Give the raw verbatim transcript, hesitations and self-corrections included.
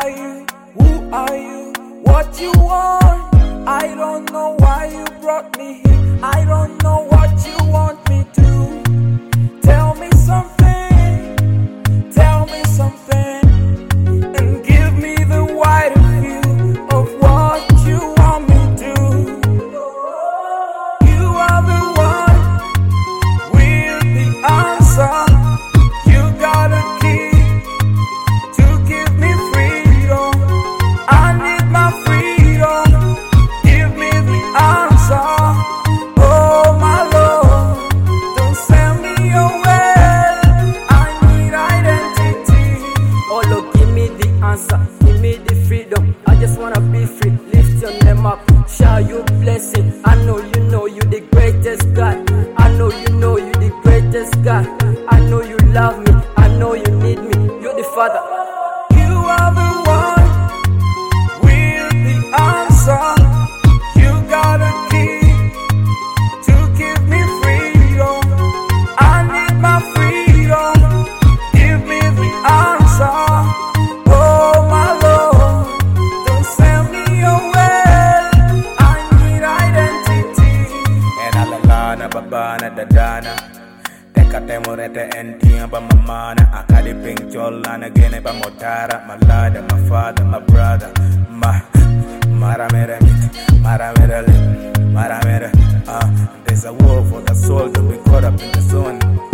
are you? Who are you? What you want? I don't know why you brought me here. I don't know what you want me to. Tell me something. Tell me something. And give me the wider view of what you want me to. You are the one with the answer. You got a key to give me freedom. I need my freedom. Give me the answer. Oh my Lord, don't send me away. I need identity. Oh Lord, give me the answer, give me the freedom. I just wanna be free, lift your name up, shower you blessing. I know you know you the greatest God. I know you know you the greatest God. I know you love me, I know you need me. You're the Father. You are the one with the answer. You got a key to give me freedom. I need my freedom. Give me the answer. Oh my Lord, don't send me away. I need identity. And alalana babana dadana. Tekatemorete entia ba mamana. Akadi pink cholana gene ba motara. My lada, my father, my brother. Ma maramere mit, maramere lit, maramere. Ah, there's a war for the soul. Don't be caught up in the zone.